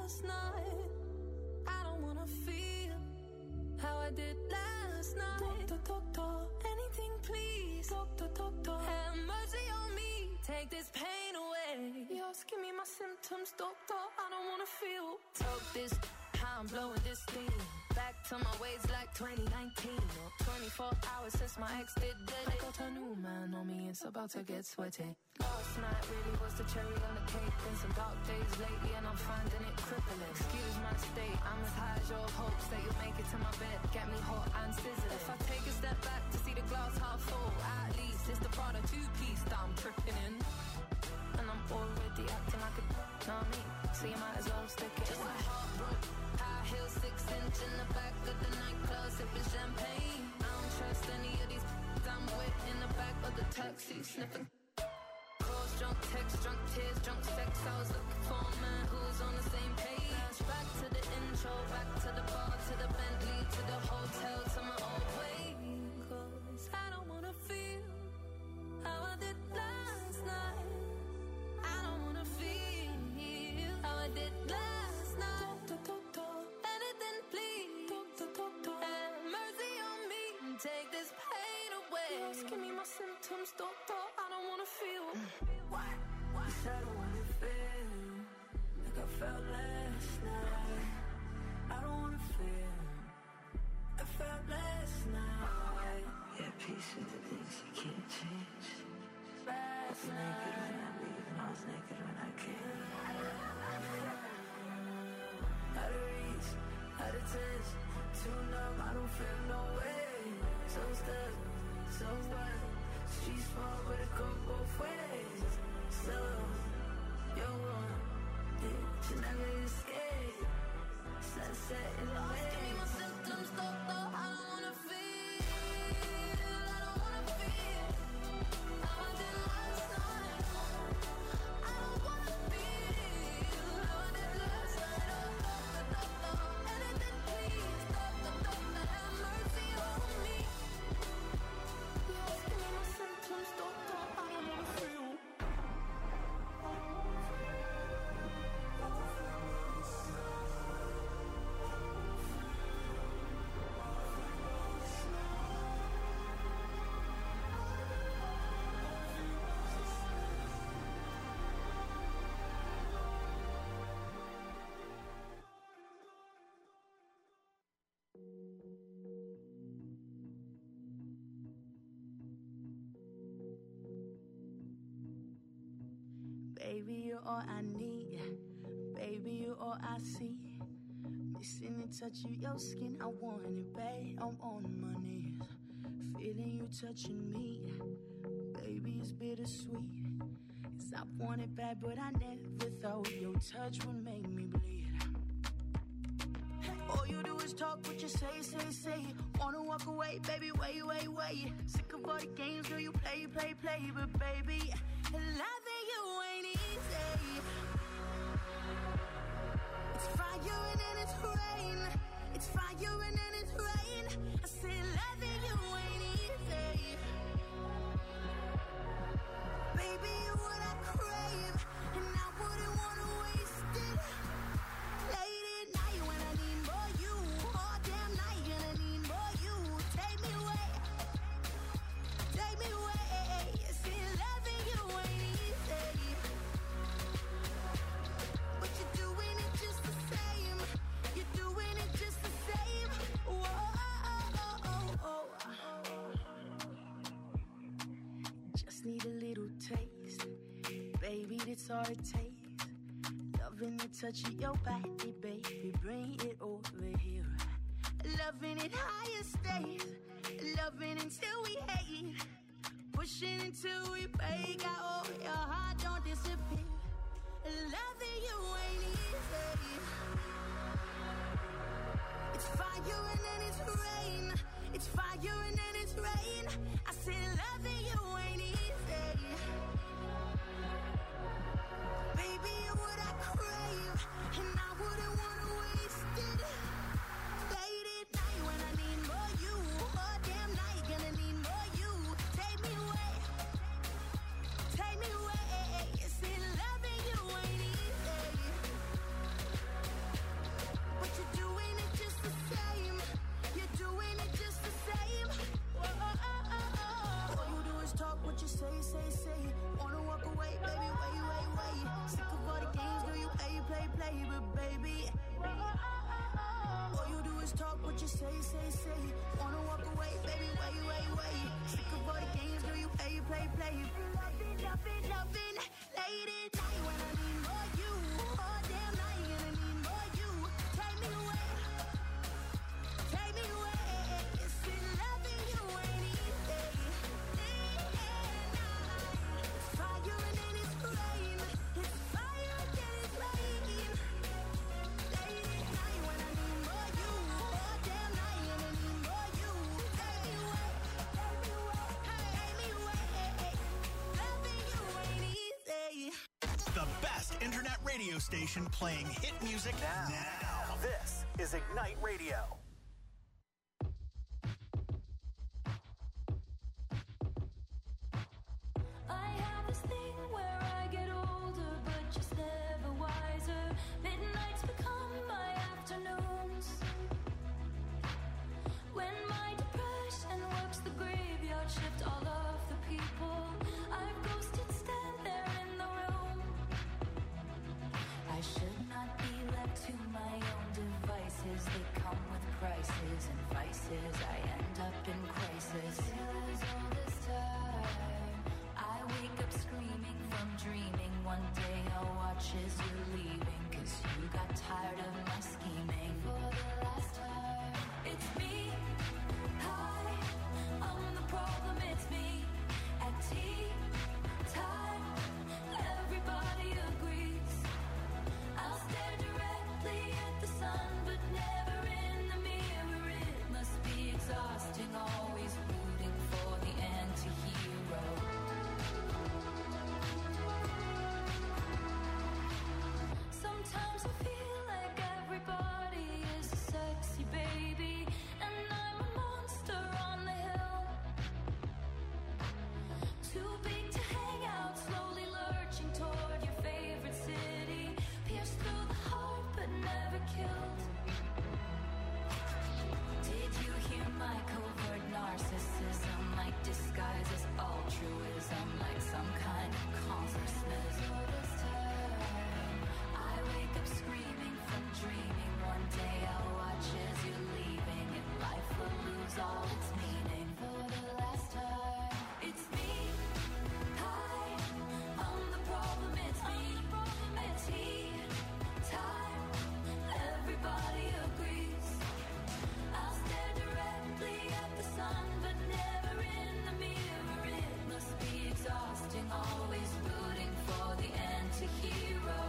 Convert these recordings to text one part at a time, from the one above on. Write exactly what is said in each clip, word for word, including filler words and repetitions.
last night. I don't wanna feel how I did last night. Doctor, doctor, anything please. Doctor, doctor, have mercy on me. Take this pain away. You're asking me my symptoms, doctor. I don't wanna feel. Talk this, how I'm blowing this steam. Back to my ways like twenty nineteen. Or twenty-four hours since my ex did dead. I got a new man on me, it's about to get sweaty. Last night really was the cherry on the cake. Been some dark days lately and I'm finding it crippling. Excuse my state, I'm as high as your hopes that you'll make it to my bed. Get me hot and sizzling. If I take a step back to see the glass half full, at least it's the Prada two-piece that I'm tripping in. And I'm already acting like a know me, so you might as well stick it. Just like heartbroken. High heels, six inch in the back of the nightclub, sipping champagne. I don't trust any of these I'm with in the back of the taxi, sniffing. Calls, drunk texts, drunk tears, drunk sex. I was looking for a man who was on the same page. Back to the intro, back to the bar, to the Bentley, to the hotel, to my old way. 'Cause I don't wanna feel how I did last night. I don't wanna feel how I did last night. Take this pain away. You're asking me my symptoms, doctor. I don't wanna feel. What? What? You said I don't wanna feel like I felt last night. I don't wanna feel like I felt last night. Yeah, peace with the things you can't change. Last night. Naked when I leave and I was naked when I came. Out of reach, out of touch, too numb, I don't feel no way. So stuck, so what? She's small, but it go both ways. So, you're one, yeah, you never escape. Sunset in the way. Give me my symptoms, doctor. I don't wanna feel. I don't wanna feel how I did last night. I don't wanna feel how I did last night. Oh, doctor, doctor, anything please. Doctor, doctor, have mercy on me. Baby, you're all I need. Baby, you're all I see. Missing the touch of your skin, I want it, babe. I'm on my knees, feeling you touching me. Baby, it's bittersweet, 'cause I want it bad, but I never thought your touch would make me bleed. All you do is talk what you say, say, say. Wanna walk away, baby, wait, wait, wait. Sick of all the games, girl, you play, play, play. But baby, loving you ain't easy. It's fire and then it's rain. It's fire and then it's rain. I said loving you ain't easy. Baby, you're what I crave, and I wouldn't wanna waste it. Late at night when I need more you. All damn night gonna need more you. Take me away, take me away. I said loving you ain't easy. But you're doing it just the same. You're doing it just the same. Whoa, just need a little taste, baby, that's all it takes. Loving the touch of your body, baby, bring it over here. Loving it higher stays, loving until we hate, pushing until we break out. Oh, your heart don't disappear. Loving you ain't easy. It's fire and then it's rain. It's fire and then it's rain. I said loving you ain't easy. Baby, you're what I crave, and I wouldn't wanna waste it. Late at night when I need more you. All damn night gonna need more you. Take me away, take me away. what you say, say, say. Wanna walk away, baby, wait, wait, wait. Sick of all the games, girl, you play, play, play. Loving, loving, loving, late at night when I need more you. All damn night and I need more you. Take me away, take me away. It's been loving you ain't easy. Day and night, it's fire and then it's rain. It's fire and then it's rain. Late at night when I need more you. All damn night and I need more you. Take me away, take me away, take me away. Loving you ain't easy. The best internet radio station playing hit music now. now. This is Ignite Radio. I have this thing where I get older, but just never wiser. Midnights become my afternoons. When my depression works the graveyard shift, all of the people I've ghosted stand there in the room. I should not be left to my own devices. They come with prices and vices. I end up in crisis. Still as all this time, I wake up screaming from dreaming. One day I'll watch as you're leaving, 'cause you got tired of my scheming. For the last time, it's me. Hi, I'm the problem, it's me. At tea time, everybody agrees. I'll stare directly at the sun, but never in the mirror. It must be exhausting, always rooting for the anti-hero. Sometimes I feel like everybody is a sexy baby, and I'm a monster on the hill. Too big to hang out, slowly lurching toward your favorite city. Pierced through the heart, but never killed. Did you hear my covert narcissism? Like disguise as altruism, like some kind of consciousness. All this time, I wake up screaming from dreaming. One day I'll watch as you're leaving, and life will lose all its meaning. For the last time, it's me. Hi, I'm the problem, it's me. At tea time, everybody agrees. I'll stare directly at the sun, but never in the mirror. It must be exhausting, always rooting for the anti-hero.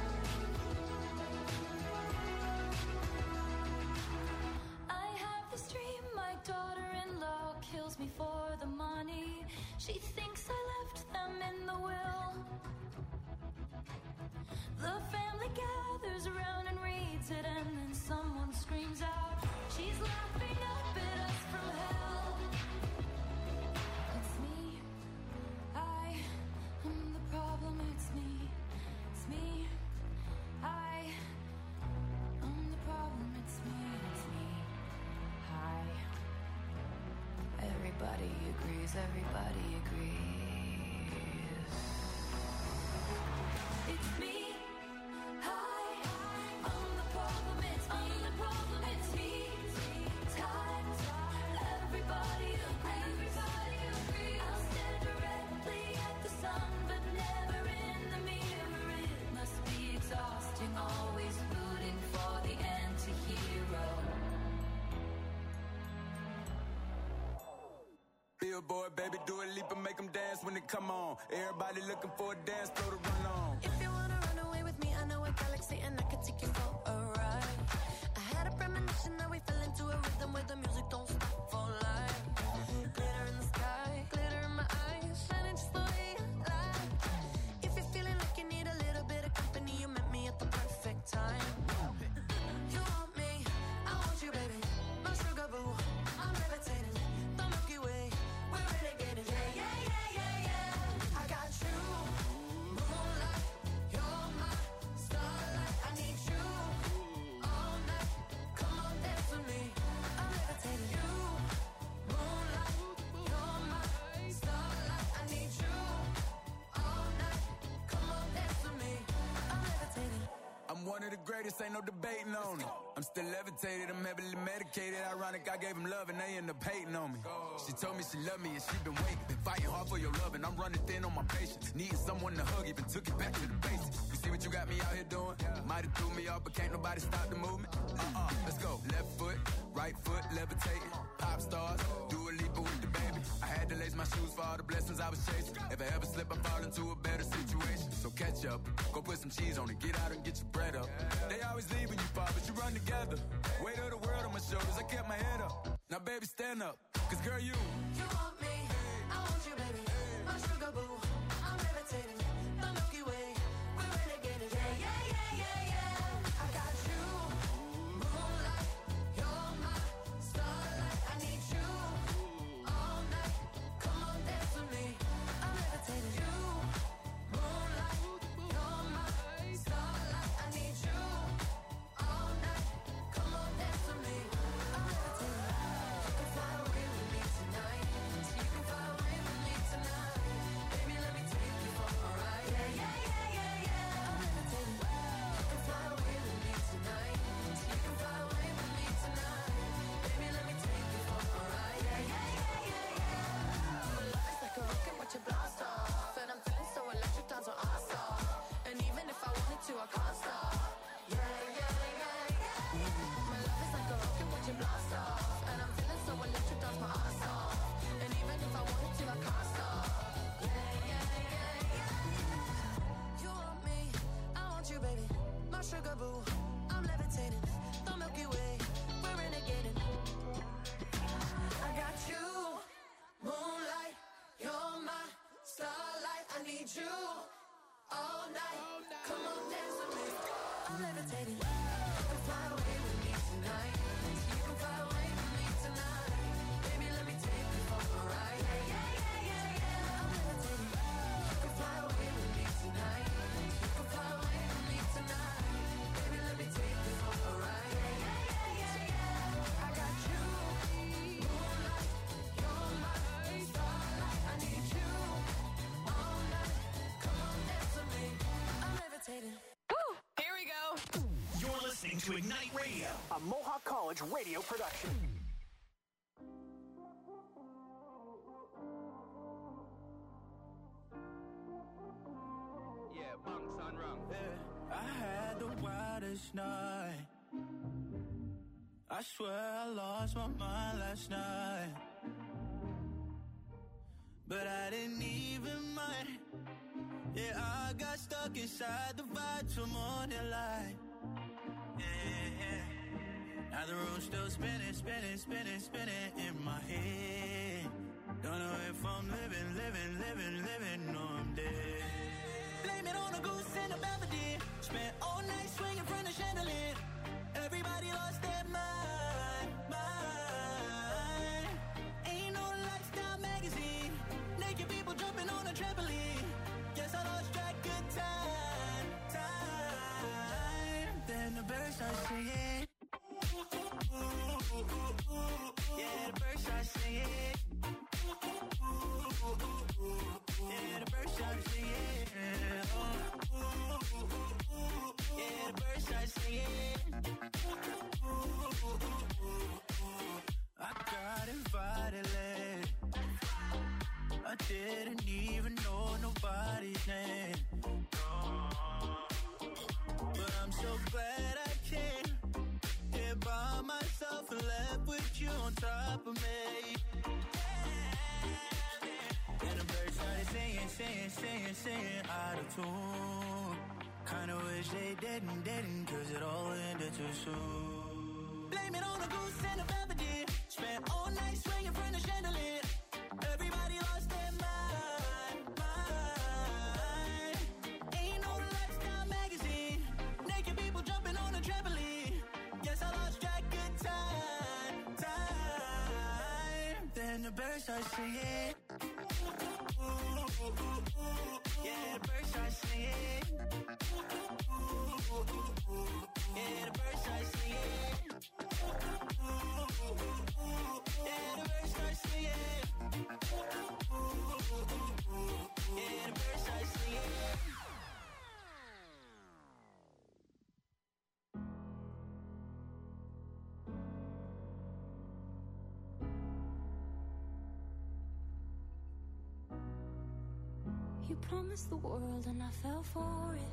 I have this dream, my daughter-in-law kills me for the money. She thinks I left them in the will. The family gathers around and reads it, and then someone screams out, she's laughing up at us from hell. It's me. I am the problem, it's me. It's me. I am the problem, it's me. It's me. Hi. Everybody agrees, everybody agrees. It's me. Hi, I'm the problem, it's me. I'm the problem, it's me. Time, everybody agrees. Everybody agrees. I'll stare directly at the sun, but never in the mirror. It must be exhausting, always rooting for the anti-hero. Billboard, baby, do a leap and make them dance when they come on. Everybody looking for a dance floor to run on. If you wanna run away with me, I know a galaxy and I could take you for a ride. I had a premonition that we fell into a rhythm where the music don't stop for life. Glitter in the sky, glitter in my eyes, shining just the way I like. If you're feeling like you need a little bit of company, you met me at the perfect time. You want me, I want you, baby. My sugar boo, I'm levitating. The Milky Way, we're renegading. Yeah, yeah, yeah, yeah, yeah. I got you, moonlight, you're my starlight. I need greatest, ain't no debating on it. I'm still levitated, I'm heavily medicated. Ironic, I gave him love and they end up hating on me. She told me she loved me and she been waiting. Been fighting hard for your love and I'm running thin on my patience. Needing someone to hug, even took it back to the basics. You see what you got me out here doing? Might have threw me off, but can't nobody stop the movement. Uh-uh, let's go. Left foot, right foot, levitating. Pop stars, do a leap with the baby. I had to lace my shoes for all the blessings I was chasing. If I ever slip, I fall into a better situation. So catch up, go put some cheese on it, get out and get your bread up. They always leave when you fall, but you run together. Weight of the world on my shoulders, I kept my head up. Now baby, stand up, cause girl, you You want me, I want you, baby. My sugar boo, I'm levitating. The Milky Way, we're renegading. Yeah, yeah, yeah, yeah, yeah. I got you, moonlight. You're my starlight. I need you all night. Come on, dance with me. I'm levitating. You, moonlight. You're my starlight. I need you all night. Come on, dance with me. I'm levitating. You can fly away with me tonight. You can fly away with me tonight. Baby, let me take you for a ride. Yeah, yeah, yeah, yeah, yeah. I'm levitating. You can fly away with me tonight. You can fly away with me tonight. Baby, let me take you for a ride. Yeah, yeah, yeah, yeah, yeah. My love is like a rocket, watch it blast off. And I'm feeling so electric, dance on our stop. And even if I wanted to, I can't stop. Yeah, yeah, yeah, yeah. My love is like a rocket, watch it blast off. And I'm feeling so electric, dance my ass off. And even if I wanted to, I can't stop. Yeah, yeah, yeah, yeah. You want me, I want you, baby. My sugar boo, I'm levitating. The Milky Way, we're renegading. I got you, moonlight. You're my starlight. I need you all night. Come on, dance with me. I'm levitating. You can fly away with me tonight. You can fly away with me tonight. Baby, let me take you for a ride. Yeah, yeah, yeah, yeah, yeah. I'm levitating. You can fly away with me tonight. You can fly away with me tonight. Baby, let me take you for a ride. Yeah, yeah, yeah, yeah, yeah. I got you, moonlight. You're my starlight. I need you all night. Come on, dance with me. I'm levitating. Here we go. You're listening to Ignite Radio, a Mohawk College radio production. Yeah, bunks on wrong. I had the wildest night. I swear I lost my mind last night. But I didn't even mind. Yeah, I got stuck inside the vibe till morning light. Yeah, yeah. Now the room's still spinning, spinning, spinning, spinning in my head. Don't know if I'm living, living, living, living, or I'm dead. Blame it on a goose and a belvedere. Spent all night swinging from the chandelier. Everybody lost their mind, mind. Ain't no lifestyle magazine. Naked people jumping on a trampoline. Guess I lost track of time, time. Then the birds start singing. Yeah, the birds start singing. Yeah, the birds start singing. Yeah, the birds start singing. I got invited late. I didn't even know nobody's name. But I'm so glad I came here by myself and left with you on top of me. And the birds started singing, singing, singing, singing out of tune. Kinda wish they didn't, didn't, cause it all ended too soon. Blame it on a goose and a belvedere. Spent all night swinging from the chandelier. Everybody lost their mind, mind. Ain't no lifestyle magazine. Naked people jumping on a trampoline. Guess I lost track of time, time. Then the birds start singing. Yeah, the birds start singing. Yeah, the birds start singing. Yeah, the birds start singing. Yeah, the birds start singing. promised the world and I fell for it.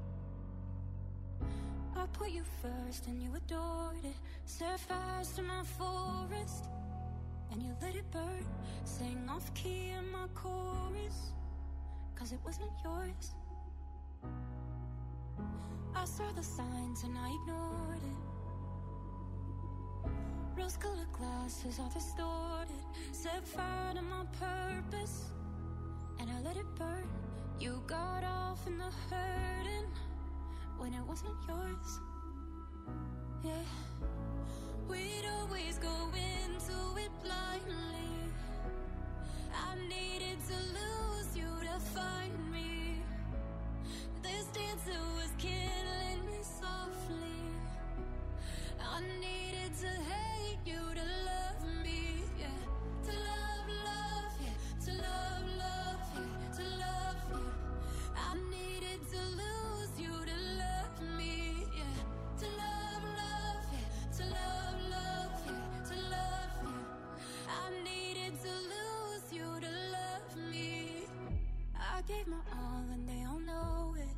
I put you first and you adored it. Set fires to my forest and you let it burn. Sang off key in my chorus, cause it wasn't yours. I saw the signs and I ignored it. Rose-colored glasses all distorted. Set fire to my purpose and I let it burn. You got off in the hurting when it wasn't yours. Yeah, we'd always go into it blindly. I needed to lose you to find me. This dancer was killing me softly. I needed to hate you to love me, yeah. To love, love, yeah. To love, love, yeah. To love you. I needed to lose you to love me, yeah. To love, love, yeah. To love, love, yeah. To love you. I needed to lose you to love me. I gave my all and they all know it.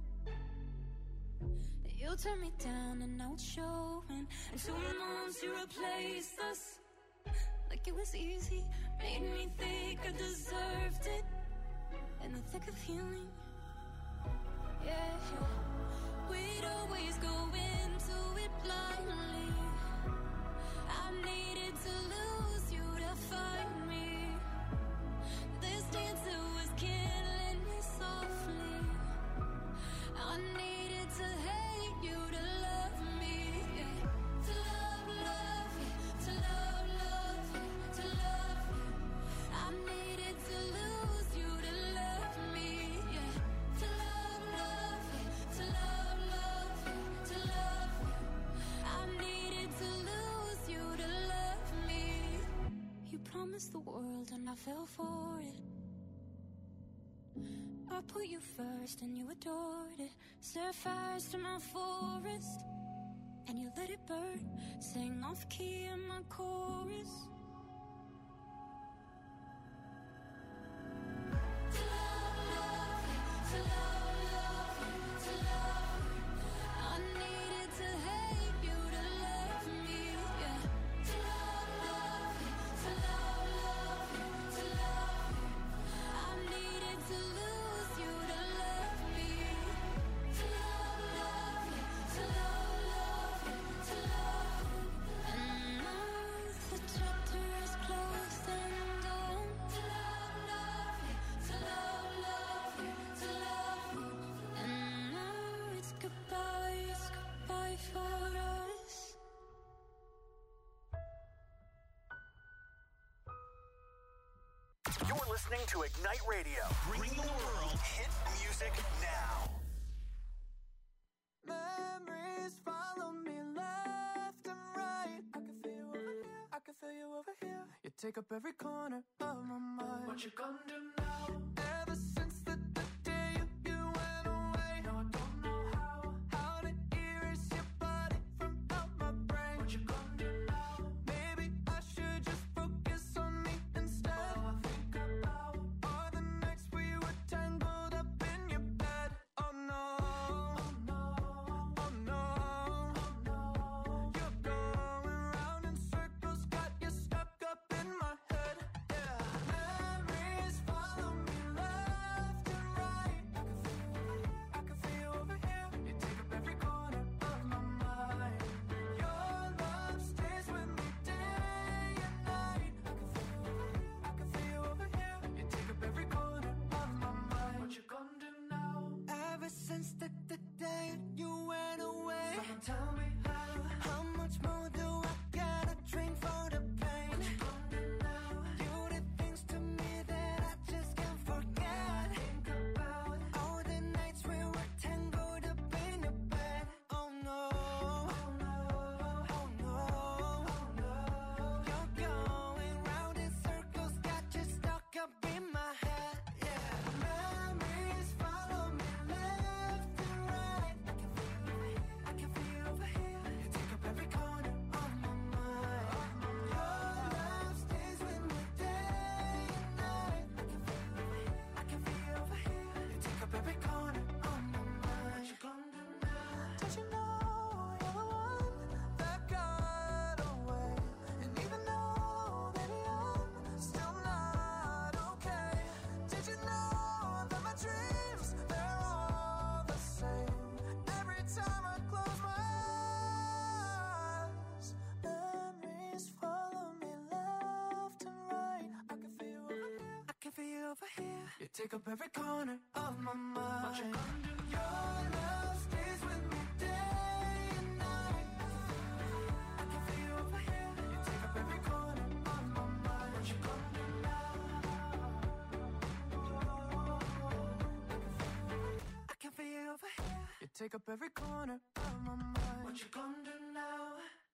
You turned me down and now it's showing. And two months you replaced us like it was easy. Made me think I deserved it in the thick of healing. Yeah, we'd always go into it blindly. I needed to lose you to find me. This dancer was killing me softly. I needed to hate you to love me, yeah. To love, love, yeah. To love, love, yeah. To love you. I needed to lose you to love me, yeah. To love, love, yeah. To love, love, yeah. To love you. I needed to lose you to love me. You promised the world and I fell for it. I put you first and you adored it. Set fires to my forest and you let it burn. Sang off key in my chorus. To love, love, yeah. To love, love, yeah. To love you. I needed to hate you to love me, yeah. To love, love, yeah. To love, love, yeah. To love you. I needed to lose you to love me. To love, love, yeah. To love, love, yeah. To love you. And now the chapter is closed and done. To love, love, yeah. To love, love, yeah. To love you. And now it's goodbye, it's goodbye for us. You're listening to Ignite Radio, bringing the world hit music now. Memories follow me left and right. I can feel you over here, I can feel you over here. You take up every corner of my mind. What you gonna do now? Ever since the, the day you, you went away, no, I don't know how. How to erase your body from out my brain. What you gonna do now? Maybe I should just focus on me instead. All I think about are the nights we were tangled up in your bed. Oh no, oh no, oh no, oh no. You're going round in circles, got you stuck up in my head. Yeah, memories follow take up every corner of my mind. Your love stays with me day and night. I can feel you over here. You take up every corner of my mind. What you gonna do now? I can feel you over here. You take up every corner of my mind. What you gonna do now?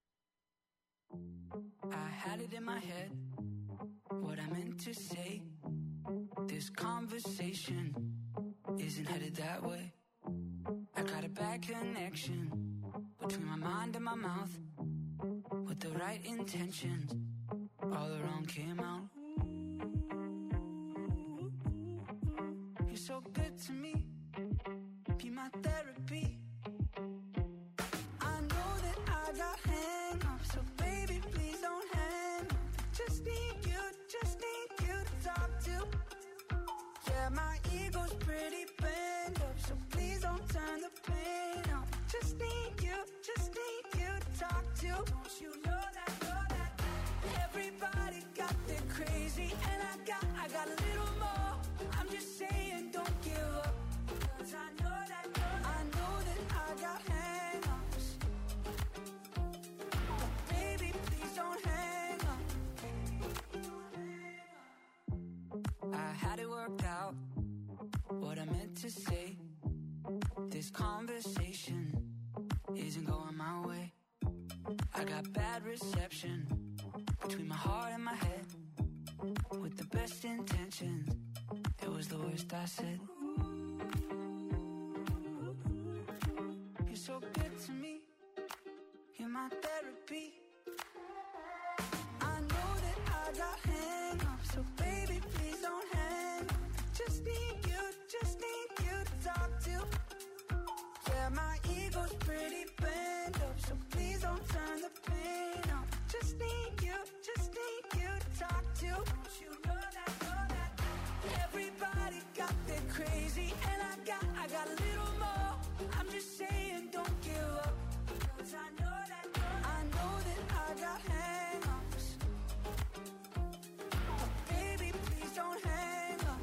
I had it in my head, what I meant to say. This conversation isn't headed that way. I got a bad connection between my mind and my mouth. With the right intentions, all the wrong came out. You're so good to me, be my therapy. I know that I got hang-ups, so baby, please don't hang up. Just need you, just need you to talk to. Yeah, my ego's pretty bent up, so please don't turn the pain up. Just need you, just need you to talk to. Don't you know that, know that? Everybody got their crazy, and I got, I got a little more. I'm just saying, don't give up, 'cause I know that, know that. I know that I got hang-ups, but baby, please don't hang up. I had it worked out, what I meant to say. This conversation isn't going my way. I got bad reception between my heart and my head. With the best intentions, it was the worst I said. You're so good to me, you're my therapy. I know that I got hang-ups, so baby, please don't hang up. Just need you, just need you to talk to. Yeah, my ego's pretty bent up, so please don't turn the pain up. Just need you, just need you to talk to. Don't you know that, know that? Everybody got their crazy, and I got, I got a little more. I'm just saying, don't give up, 'cause I know that, know that. I know that I got hang-ups, but baby, please don't hang up.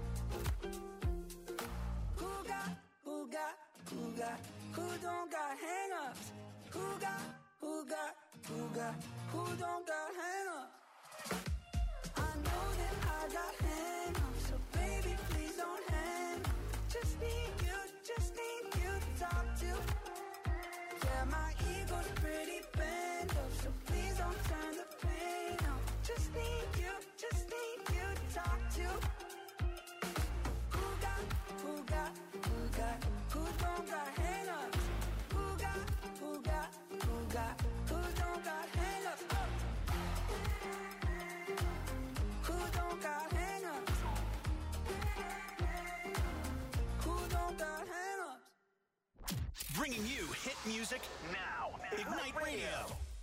Who got, who got, who got, who don't got hang-ups? Who got, who got, who got, who don't got hang-ups? I know that I got hang-ups, so baby, please don't hang up. Just need you, just need you to talk to. Yeah, my ego's pretty bent up, so please don't turn the pain up. Just need you, just need you to talk to. Who got, who got, who got, who don't got hang-ups? Who got, who got, who got, who don't got hang-ups? Oh. Who don't got hang-ups? Who don't got hang-ups? Bringing you hit music now. Ignite Radio.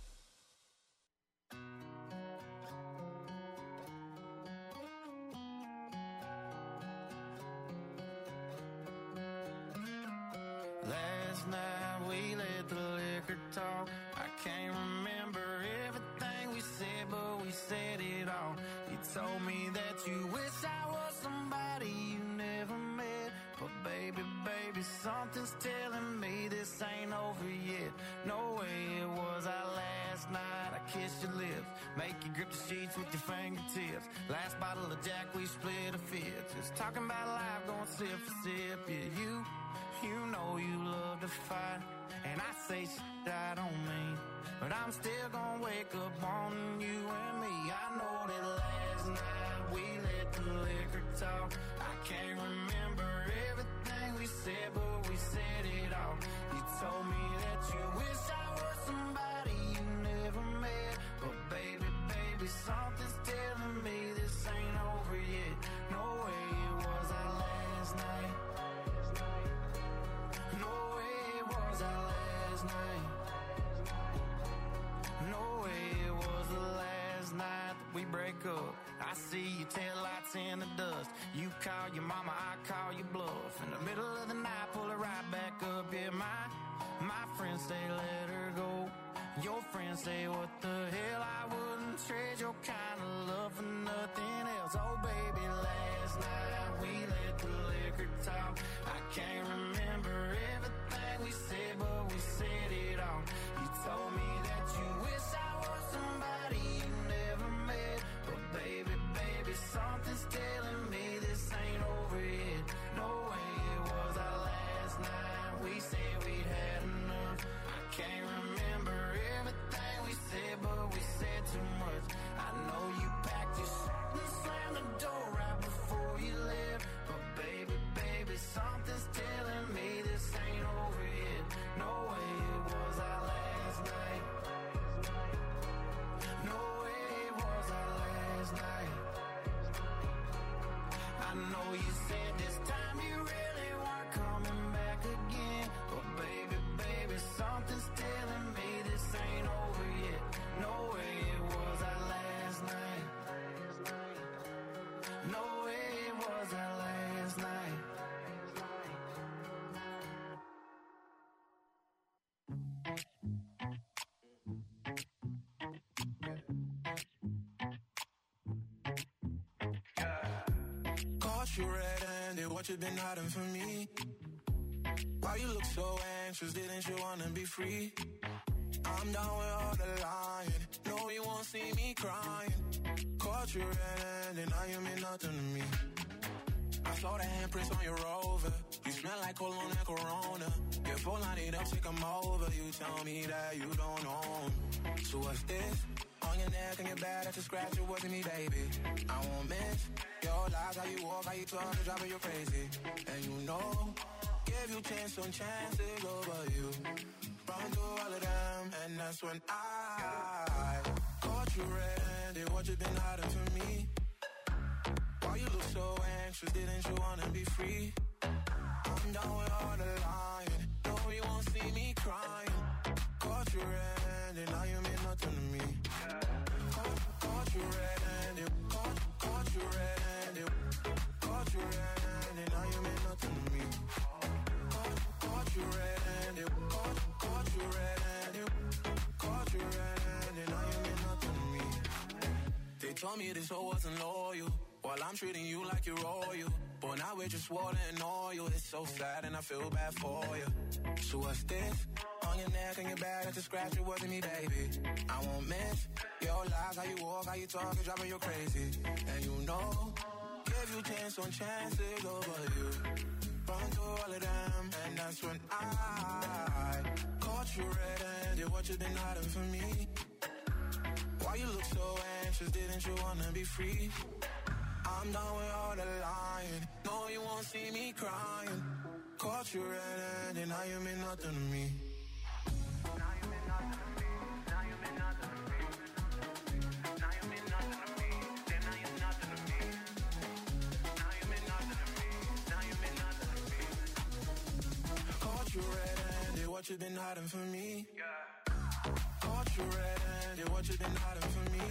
Last night we let the liquor talk. I can't remember everything we said, but we said it all. You told me that you wish I was somebody you never met. But baby, baby, something's telling me this ain't over yet. No way it was our last night. I kissed your lips, make you grip the sheets with your fingertips. Last bottle of Jack, we split a fifth. Just talking about life, going sip for sip. Yeah, you, you know you love to fight, and I say shit I don't mean, but I'm still gonna wake up wanting you and me. I know that last night we let the liquor talk. I can't remember everything we said, but we said it all. You told me that you wish I was somebody you never met. But baby, baby, something's telling me this ain't over yet. No way it was our last night. No way it was our last night. No way it was the last night that we break up. I see your taillights in the dust. You call your mama, I call you bluff. In the middle of the night, pull it right back up. Yeah, my, my friends say let her go. Your friends say what the hell, I wouldn't trade your kind of love for nothing else. Oh baby, last night we Caught you red-handed, what you been hiding from me? Why you look so anxious, didn't you wanna be free? I'm down with all the lying, no you won't see me crying. Caught you red-handed, now you mean nothing to me. I saw the handprints on your Rover, you smell like cologne and Corona. Your phone line it up, take 'em over, you tell me that you don't own. So what's this? On your neck and your back, that's a scratch, it wasn't me, baby. I won't miss your lies, how you walk, how you talk, it's driving you crazy. And you know, give you chance on chances over you. Run through all of them, and that's when I caught you red-handed, what you been hiding from me? Why you look so anxious, didn't you wanna be free? I'm down with all the lying, no you won't see me crying. Caught you red-handed, now you mean nothing to me. Caught, caught you red-handed, caught, caught you red-handed, caught you red-handed, now you mean nothing to me. Caught, caught you red-handed, caught, caught you red-handed, caught you red-handed, now you mean nothing to me. They told me this hoe wasn't loyal, while I'm treating you like you're royal. But now we're just water and oil. It's so sad and I feel bad for you. So what's this? On your neck and your back, that's a scratch, it wasn't me, baby. I won't miss your lies, how you walk, how you talk, it's driving you crazy. And you know, give you chance on chances over you. Run through all of them, and that's when I caught you red-handed, what you been hiding from me? Why you look so anxious, didn't you wanna be free? I'm done with all the lying, no you won't see me crying. Caught you red-handed, now you mean nothing to me. Now you mean nothing to me, now you mean nothing to me. Now you mean nothing to me, then now you're nothing to me. Now you mean nothing to me, now you mean nothing to me. Caught you red-handed, what you been hiding from me? Caught you red-handed, what you been hiding from me?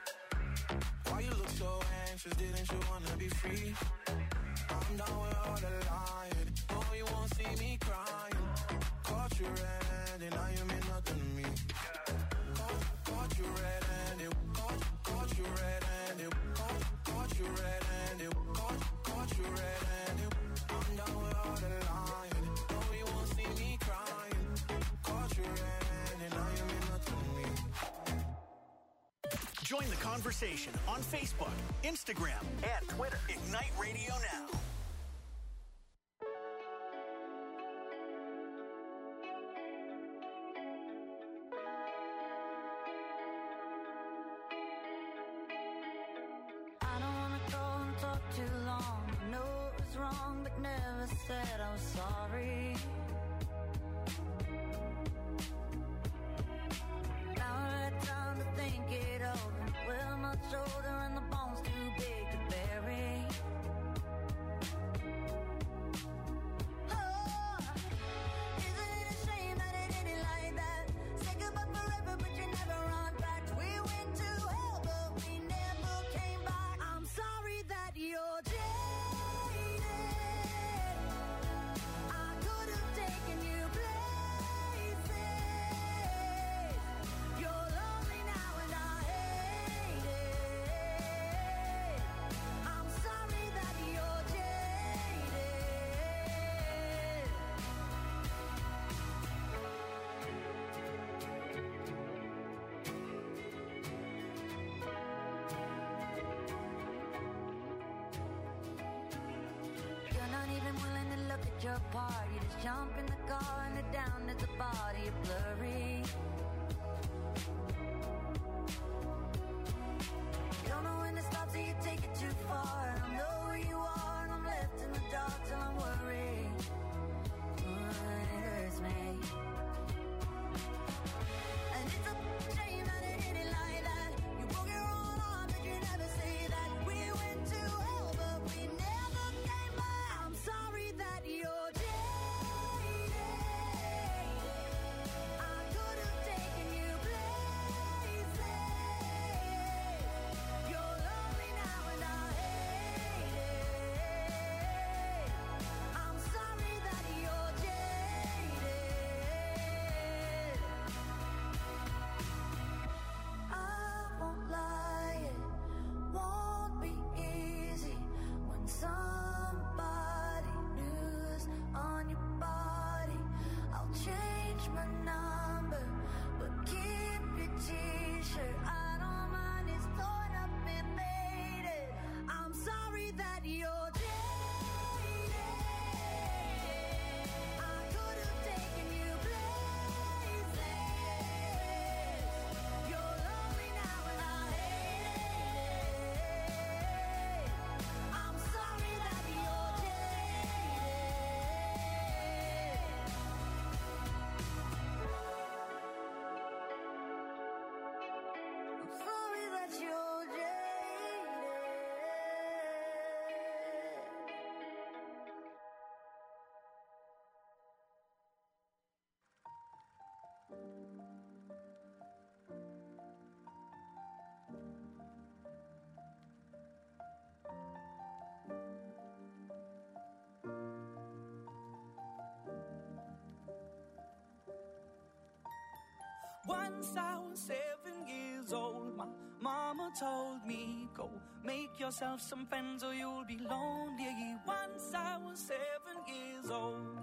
Why you look so anxious, didn't you wanna be free? I'm down with all the lying, no you won't see me crying. Caught you red-handed, now you mean nothing to me. Caught, caught you red-handed, caught, caught you red-handed, caught, caught you red-handed, caught, caught you red-handed. I'm down with all the lying, no you won't see me crying. Caught you red-handed, now you mean nothing to me. Join the conversation on Facebook, Instagram, and Twitter. Ignite Radio Now. I don't wanna go and talk too long. I know it was wrong, but never said I was sorry. Now I had time to think it over. We're much older and the bones too big to bury. Oh, isn't it a shame that it ended like that? Say goodbye forever, but you never run back. We went to hell, but we never came back. I'm sorry that you're jaded. I could have taken you places. You're lonely now and I hate it. I'm sorry that you're jaded. You're not even willing to look at your part. You just jump in the car and head down at the body. You're blurry. You don't know when to stop, so you take it too far. I don't know where you are, and I'm left in the dark till I'm worried. Oh, it hurts me. And it's a shame that it ended like that. You broke your own arm, but you never say that. We went to hell, but we never came back. I'm sorry that you're jaded. I could have taken change my number, but keep your t-shirt. I don't mind, it's torn up and faded. I'm sorry that you're jaded. I could have taken you places. You're lonely now and I hate it. I'm sorry that you're I'm sorry that you're jaded. Once I was seven years old, my mama told me, go make yourself some friends or you'll be lonely. Once I was seven years old.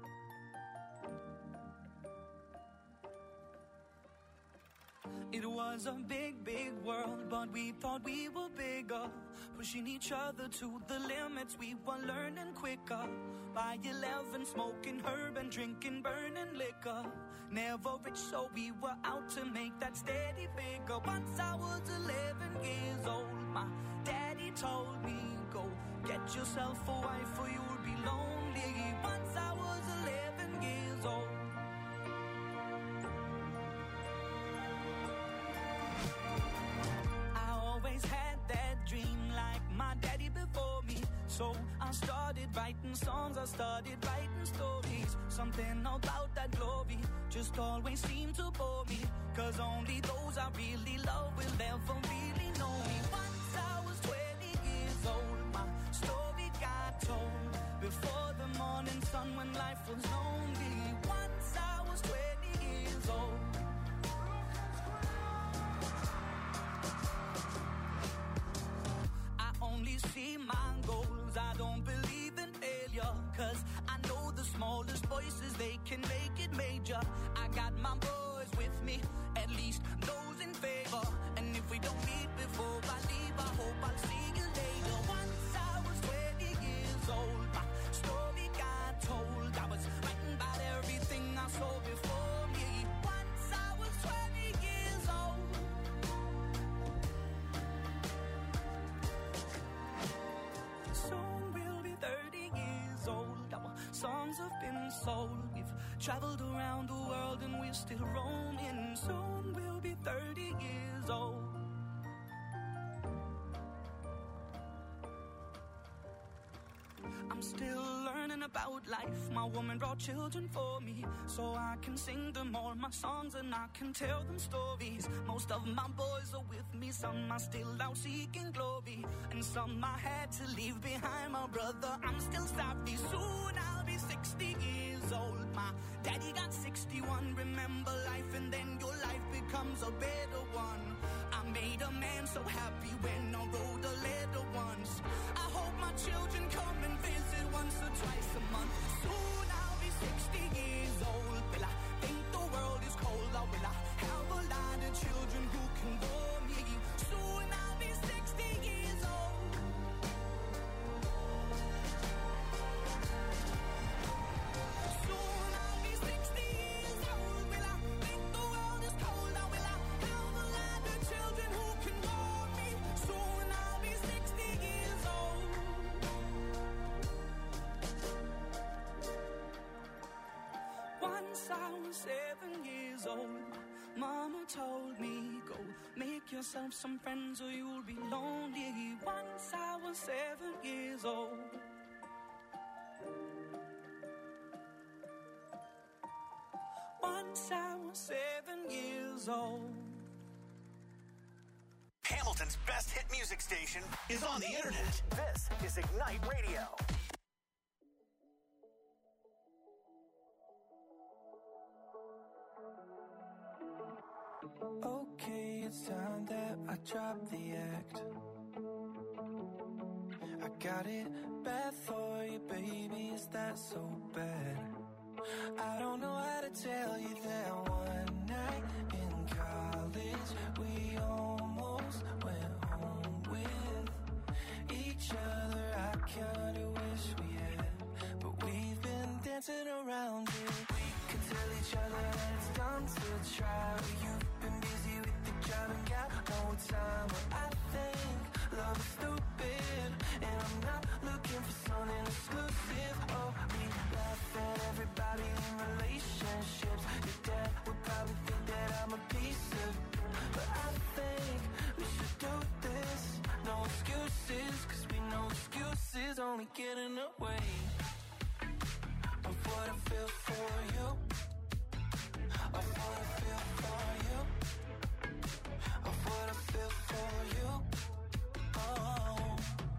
It was a big, big world, but we thought we were bigger. Pushing each other to the limits, we were learning quicker. By eleven, smoking herb and drinking burning liquor. Never rich, so we were out to make that steady figure. Once I was eleven years old, my daddy told me, go get yourself a wife or you'll be lonely. Once I was eleven years old. I always had that dream like my daddy before me. So I started writing songs, I started writing stories. Something about that glory just always seemed to bore me. Cause only those I really love will ever really know me. Once I was twenty years old, my story got told. Before the morning sun when life was lonely. Once I was twenty years old. I only see my goals, I don't believe in failure. Cause I know the smallest voices, they can make it major. I got my boys with me, at least those in favor. And if we don't meet before I leave, I hope I'll see you later. Once I was twenty years old, my story got told. I was writing about everything I saw before me. Once I was twenty years old. Soon we'll be thirty years old. Our songs have been sold. We've traveled around the world and we're still roaming. Soon we'll be thirty years old. I'm still learning about life. My woman brought children for me, so I can sing them all my songs and I can tell them stories. Most of my boys are with me, some are still out seeking glory, and some I had to leave behind. My brother, I'm still sorry. Soon I'll be sixty years old. My daddy got sixty-one. Remember life and then your life becomes a better one. I made a man so happy when I wrote a letter once. I hope my children come and visit once or twice a month. Soon I'll be sixty years old. Will I think the world is cold, or will I have a lot of children who can bore me? Soon I'll be sixty years old. Soon I'll be sixty years old. Will I think the world is cold, or will I have a lot of children who can bore me? Soon I'll be sixty years old. Once I was seven years old, mama told me, go make yourself some friends or you'll be lonely. Once I was seven years old. Once I was seven years old. Hamilton's best hit music station is on the internet. This is Ignite Radio. Okay, it's time that I drop the act. I got it bad for you, baby, is that so bad? I don't know how to tell you around it. We could tell each other that it's dumb to try. You've been busy with the job and got no time. But I think love is stupid, and I'm not looking for something exclusive. Oh, we laugh at everybody in relationships. Your dad would probably think that I'm a piece of, but I think we should do this. No excuses, cause we know excuses only get in the way of what I feel for you, of what I feel for you, of what I feel for you. Oh,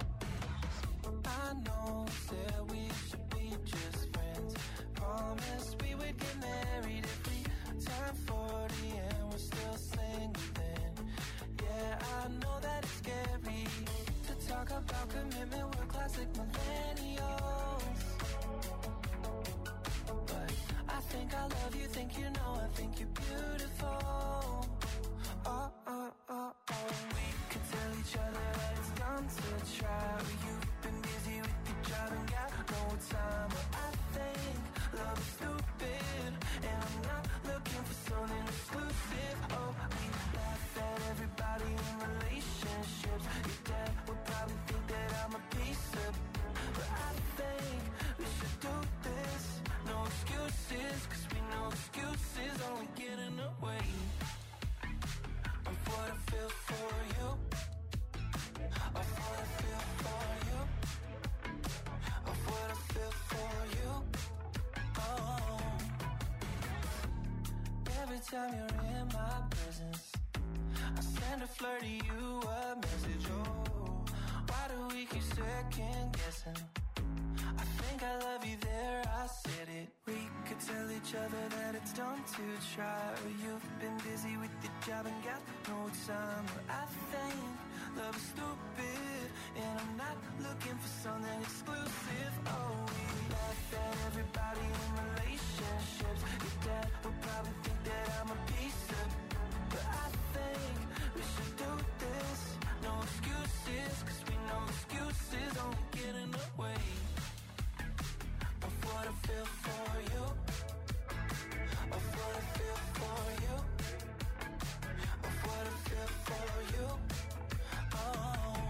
I know that we should be just friends. Promised we would get married if we turn forty and we're still single then. Yeah, I know that it's scary to talk about commitment, we're classic millennials. But I think I love you, think you know, I think you're beautiful. Oh, oh, oh, oh. We could tell each other that it's dumb to try. You've been busy with your job and got no time. But I think love is stupid, and I'm not looking for something exclusive. Oh, we laugh at everybody in relationships. Your dad would probably think that I'm a piece of, but I think we should do this. No excuses, cause we know excuses only get in the way of what I feel for you, of what I feel for you, of what I feel for you. Oh, every time you're in my presence, I send a flirty you a message. Oh, why do we keep second guessing? I think I love you there, I said it. We could tell each other that it's dumb to try. You've been busy with your job and got no time. But I think love is stupid, and I'm not looking for something exclusive. Oh, we laugh at everybody in relationships. Your dad would probably think that I'm a piece of, but I think we should do this. No excuses, cause we know excuses only get in the way of what I feel for you, of what I feel for you, of what I feel for you. Oh,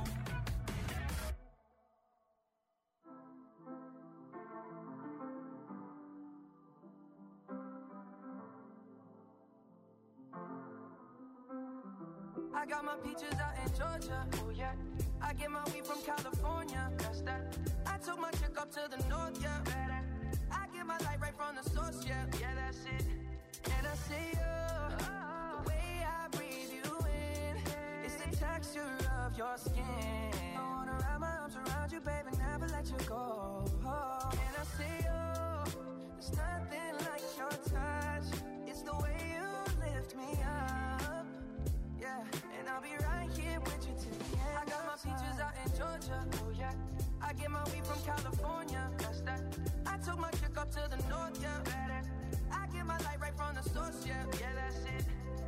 I got my peaches out in Georgia, oh yeah. I get my weed from California, that's that. I took my chick up to the north, yeah. I get my light right from the source, yeah. Yeah, that's it. And I say, oh, the way I breathe you in, it's the texture of your skin. I wanna wrap my arms around you, baby, never let you go. Oh, and I say, oh, there's nothing like your touch. It's the way you lift me up, yeah. And I'll be right here with you till the end. I got my peaches out in Georgia, oh yeah. I get my weed from California, that's that. I took my chick up to the north, yeah. I get my light right from the source, yeah. Yeah, that's it.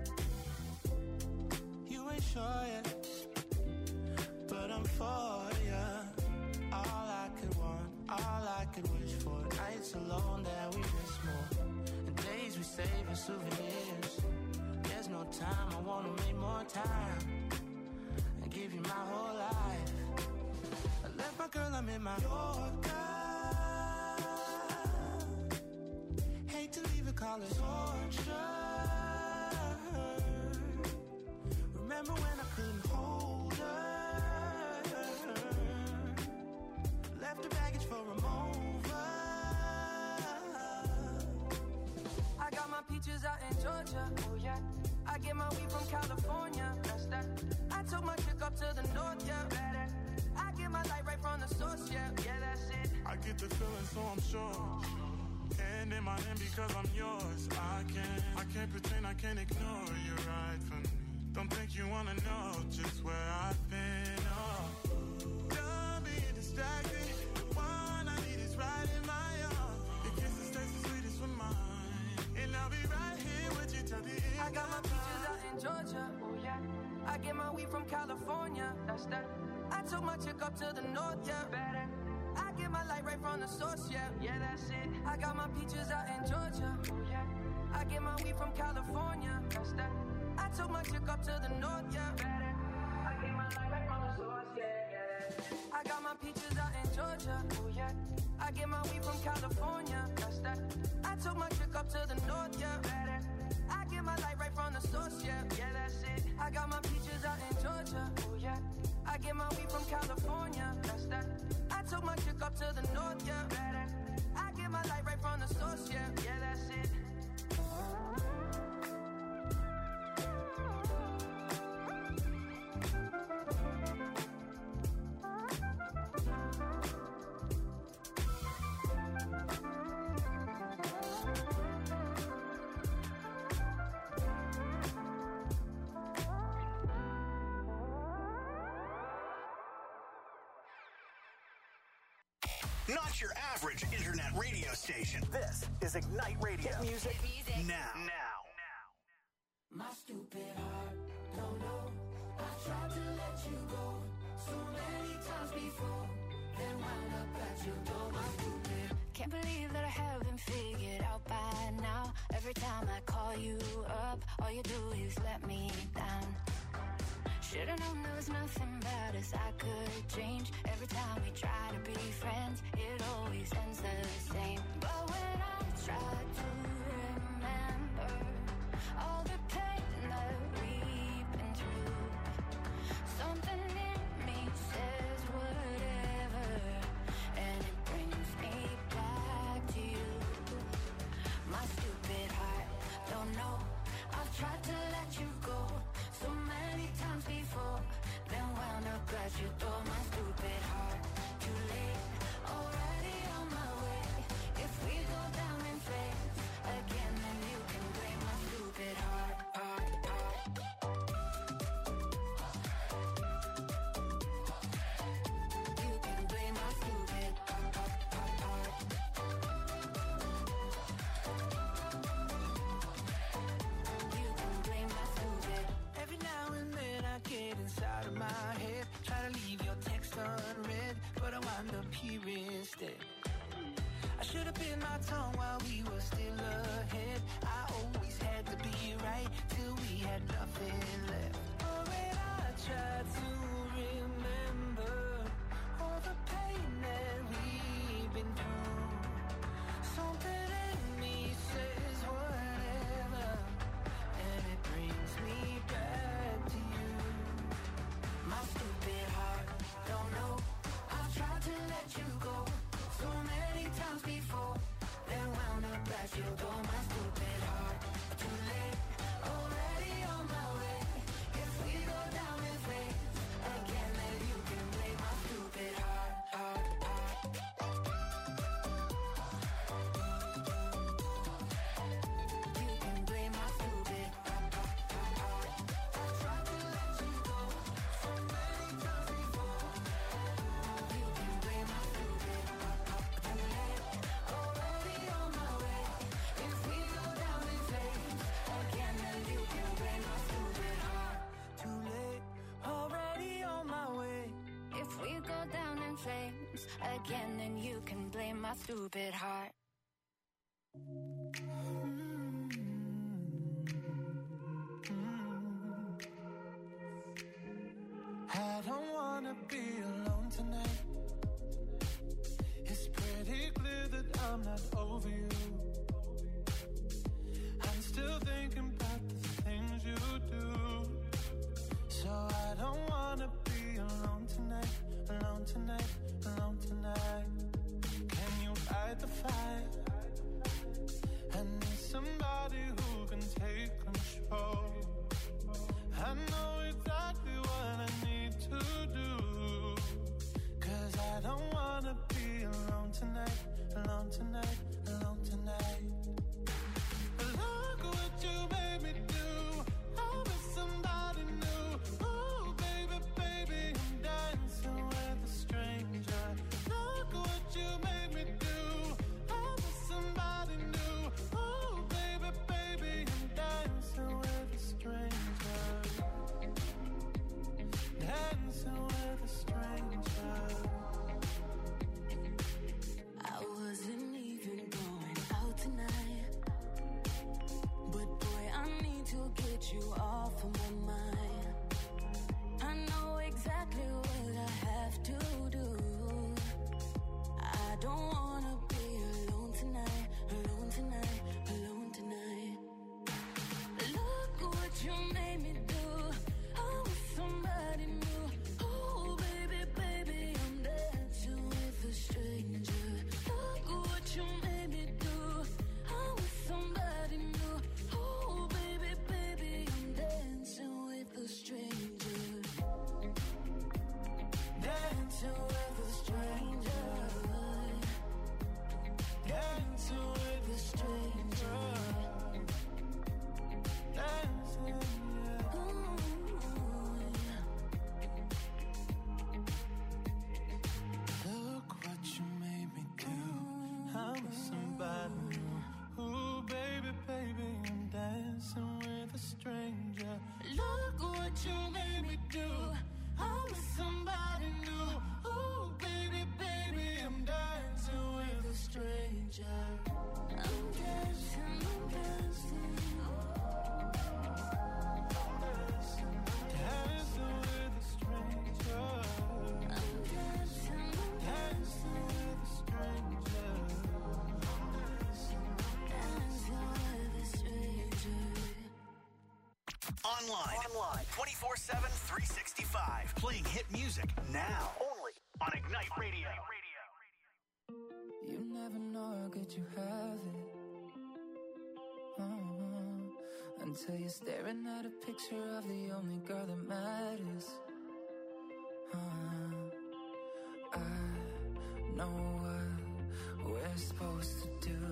you ain't sure yet, but I'm for ya. All I could want, all I could wish for. Nights alone that we miss more, and days we save as souvenirs. There's no time, I wanna make more time and give you my whole life. I left my girl, I'm in my Yorker. Hate to leave it, call it torture. Remember when I couldn't hold her? Left her baggage for a mover. I got my peaches out in Georgia, oh yeah. I get my weed from California, that's that. I took my chick up to the north, yeah. I get my light right from the source, yeah. Yeah, that's it. I get the feeling, so I'm sure. Hand in my hand because I'm yours. I can't, I can't pretend, I can't ignore you right from me. Don't think you wanna know just where I've been. Oh, don't be distracted. The one I need is right in my arms. Your kisses taste the sweetest with mine, and I'll be right here with you till the end. I got my peaches out in Georgia, oh yeah. I get my weed from California, that's that. I took my chick up to the north, yeah. I get my light right from the source, yeah. Yeah, that's it. I got my peaches out in Georgia. Oh, yeah. I get my weed from California. That's that. I took my chick up to the north, yeah. I get my light right from the source, yeah, yeah. I got my peaches out in Georgia. Oh, yeah. I get my weed from California. That's that. I took my chick up to the north, yeah. I get my light right from the source, yeah. Yeah, that's it. I got my peaches out in Georgia. Oh, yeah. I get my weed from California. That's that. I took my chick up to the north, yeah. I get my light right from the source, yeah. Yeah, that's it. Not your average internet radio station. This is Ignite Radio. Hit music, music. Now. Now. My stupid heart, don't know. I tried to let you go so many times before. Then wound up at your door, my stupid. Can't believe that I haven't figured out by now. Every time I call you up, all you do is let me down. Should've known there was nothing about us I could change. Every time we try to be friends, it always ends the same. But when I try to remember all the pain that we've been through, something in me says whatever, and it brings me back to you. My stupid heart, don't know. I've tried to let you go so many times before, then wound up at your door. My stupid heart, too late, already on my way. If we go down in flames again, then you can blame my stupid heart, heart, heart. You can blame my stupid heart, heart, heart. You can blame my stupid. Every now and then I get inside of my head, try to leave your text unread, but I wind up here instead. I should have bit my tongue while we were still ahead. I always had to be right till we had nothing left. Oh, when I tried to remember all the pain that we've been through, something in me says whatever, and it brings me back to you. My stupid heart, don't know. I've tried to let you go so many times before, then wound up at your door. My stupid heart, too late, already on my way. If we go down in flames again, then you can blame my stupid heart, heart, heart. You can blame my stupid heart, heart, heart. I tried to let you go so many times before. You can blame my stupid heart, heart. Too late, already on my way. If we go down in flames again, then you can blame my stupid heart. Too late, already on my way. If we go down in flames again, then you can blame my stupid heart. I don't wanna be alone tonight. It's pretty clear that I'm not over you. I'm still thinking about the things you do. So I don't wanna be alone tonight, alone tonight, alone tonight. Can you fight the fire? I need somebody who can take control. I know exactly what I need to do, 'cause I don't wanna be alone tonight, alone tonight, alone Online. Online. twenty-four seven, three sixty-five. Playing hit music now. Only on Ignite Radio. You never know how good you have it. Uh-huh. Until you're staring at a picture of the only girl that matters. Uh-huh. I know what we're supposed to do.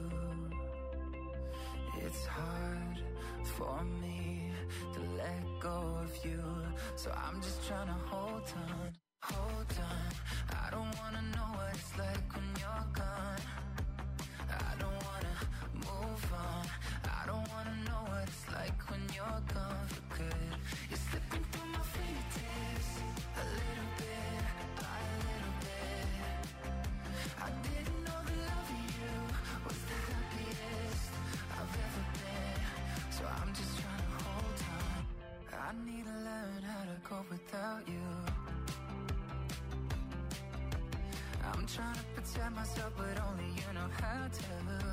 It's hard for me to let go of you, so I'm just trying to hold on, hold on. I don't wanna know what it's like when you're gone. I don't wanna move on. I don't wanna know what it's like when you're gone for good. You're slipping through my fingertips, a little bit by a little bit. I didn't know the love of you was the happiest I've ever been, so I'm just trying to hold on. I need to learn how to cope without you. I'm trying to protect myself, but only you know how to.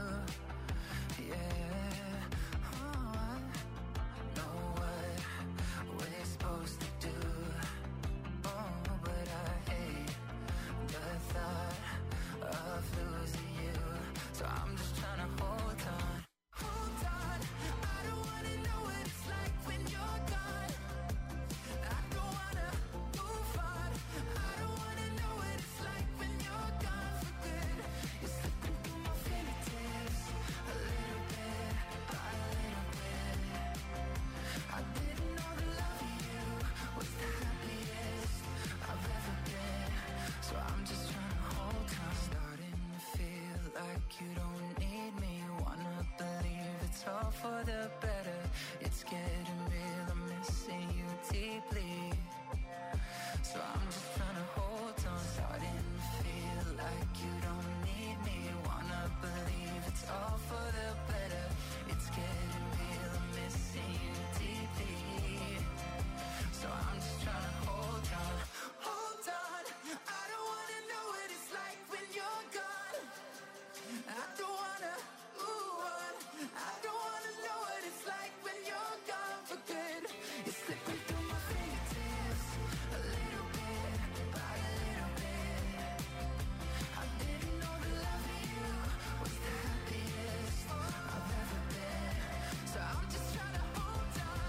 Yeah, oh, I know what we're supposed to do. Oh, but I hate the thought of losing you, so I'm just trying to hold on. Hold on, I don't wanna know what it's like when you're gone. I don't wanna move on. I don't wanna know what it's like when you're gone for good. You're slipping through my fingertips, a little bit by a little bit. I didn't know the love of you was the happiest I've ever been, so I'm just trying to hold on. Starting to feel like you don't need me. Wanna believe it's all for the better. It's getting real, I'm missing you deeply, so I'm just trying to hold on. Starting to feel like you don't need me. Wanna believe it's all for the better. It's getting real, I'm missing you deeply, so I'm just trying to hold on. Hold on, I don't wanna know what it's like when you're gone. I don't wanna move on. I don't wanna know what it's like when you're gone for good. You're slipping through my fingertips, a little bit by a little bit. I didn't know the love of you was the happiest I've ever been, so I'm just trying to hold on.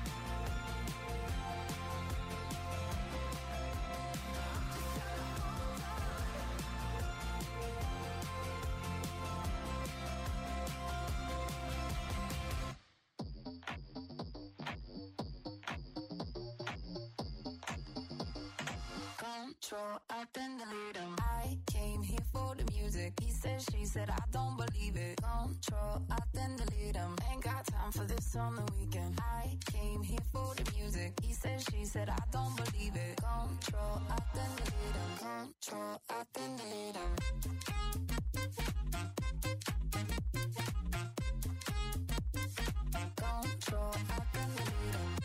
Control, I then delete him. I came here for the music. He said, she said, I don't believe it. Control, I then delete him. Ain't got time for this on the weekend. I came here for the music. He said, she said, I don't believe it. Control, I then delete him. Control, I then delete him. Control, I then delete him.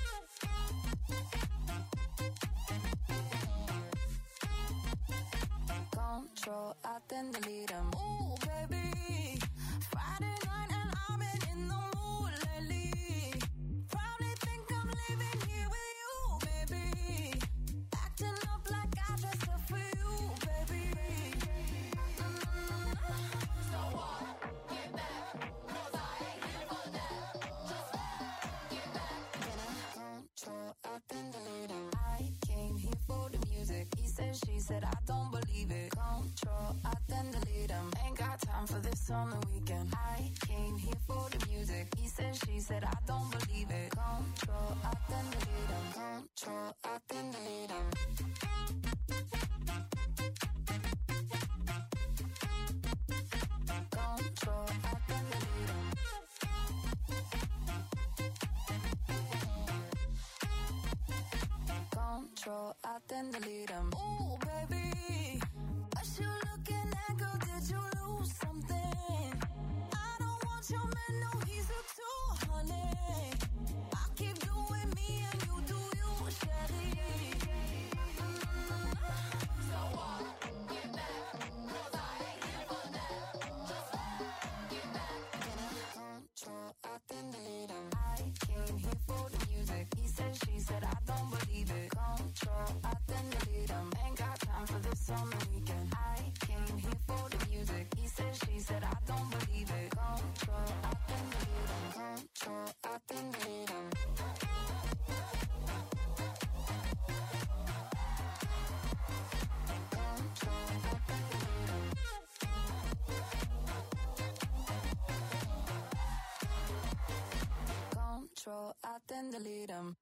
Control, I then delete him. Ooh, baby, Friday night and I've been in the mood lately. Probably think I'm living here with you, baby. Acting up like I dressed up for you, baby. Mm-hmm. So what? Get back, 'cause I ain't here for that. Just get back. Control, I then delete him. I came here for the music. He said, she said, I don't believe it. Control, I then delete him. Ain't got time for this on the weekend. I came here for the music. He said, she said, I don't believe it. Control, I then delete him. Control, I then delete him. Control, I then delete him. Control, I then delete him. Ooh, baby, what you looking at, girl? Did you lose something? I don't want your man, no, he's a two, honey. I keep doing me and you do you, Shelly. Mm-hmm. So what? Get back, 'cause I ain't here for that. Just get back. Control, I then delete him. I came here for the music. He said, on the weekend. I came here for the music. He said, she said, I don't believe it. Control, I can delete him. Control, I can delete him. Control, I can delete him.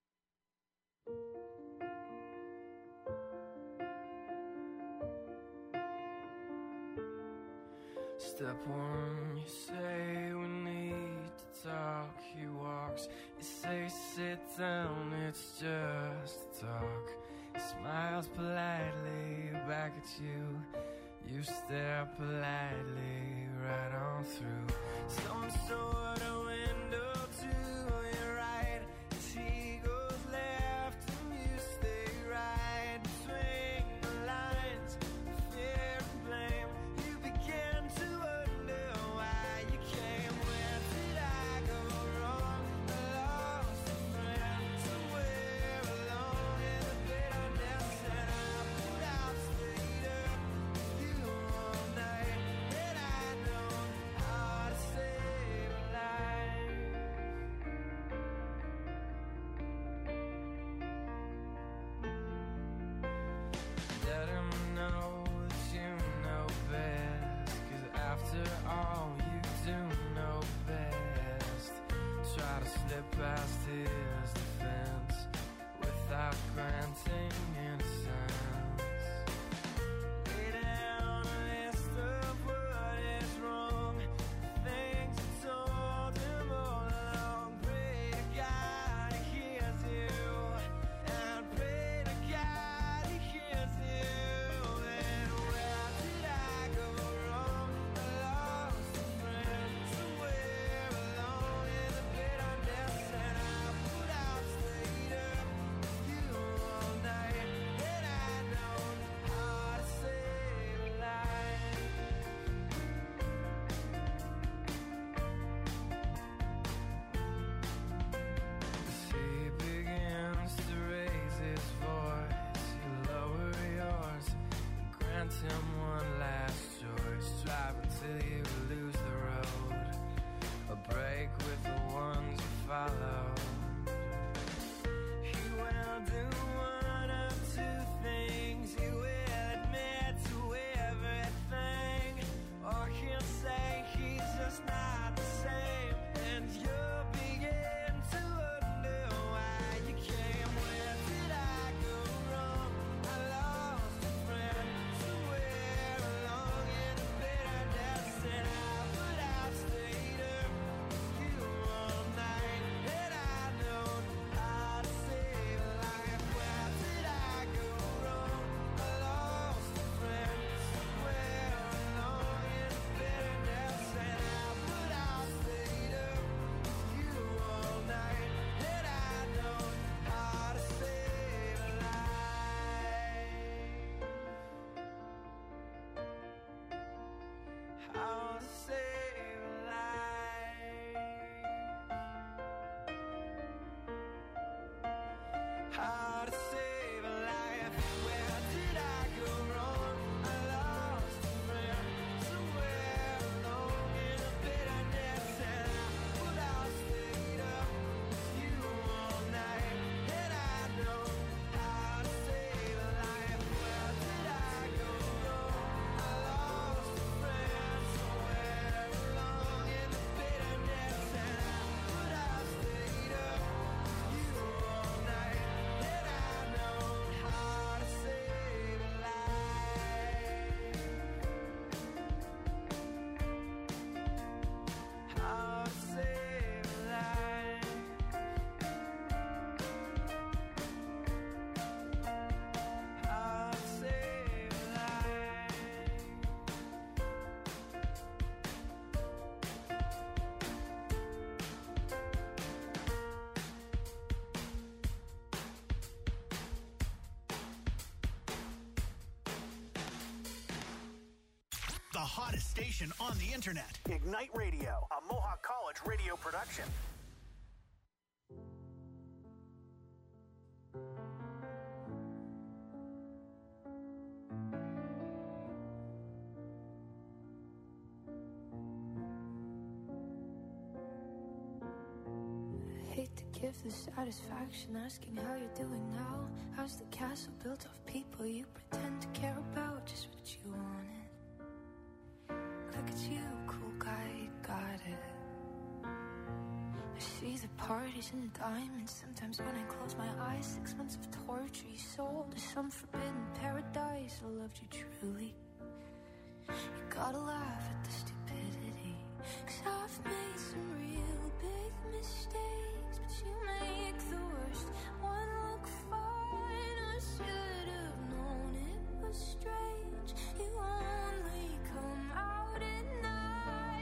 Step one, you say we need to talk. He walks, you say sit down, it's just a talk. He smiles politely back at you. You stare politely right on through some sort of window to your right. As he goes left and you stay right between the lines of fear and blame. You begin to wonder why you came. Where did I go wrong? I lost a friend somewhere along in the bitterness, and I put out straight up you all night. And I know how to save a life. Let him know that you know best, 'cause after all you do know best. Try to slip past his defense without granting innocence. Lay down a list of what is wrong, things you told him all along. Pray to God he hears you, and pray to God he hears you. And where did I go wrong? I lost a friend somewhere alone in the bitterness, and I put out straight up you all night. And I know how to save a life. As he begins to raise his voice, you lower yours, grant him one last choice. Drive until you lose the road, a break with the ones you follow. He will do one of two things. He will admit to everything, or he'll say he's just not the same. And you'll begin to wonder why you came. Where did I go wrong? I lost a friend somewhere along in the bitterness, and I put out straight up you all night. And I know how to save a life. Where did I go wrong? I lost a friend somewhere along in the bitterness, and I put out straight up you all night. And I know how to save a life. How to save a life. How to save a life. Where did I go wrong? I lost a friend somewhere along in the bitterness, and I put out straight up you all night. And I know how to save a life. Where did I go wrong? I lost a friend somewhere along in the bitterness, and I put out straight up you all night. And I know how to save a life. How to save a life. How to save a life. The hottest station on the internet. Ignite Radio, a Mohawk College radio production. give the satisfaction asking how you're doing now. How's the castle built of people you pretend to care about? Just what you wanted. Look at you, cool guy, you got it. I see the parties and the diamonds. Sometimes when I close my eyes, six months of torture you sold to some forbidden paradise. I loved you truly. You gotta laugh at the stupid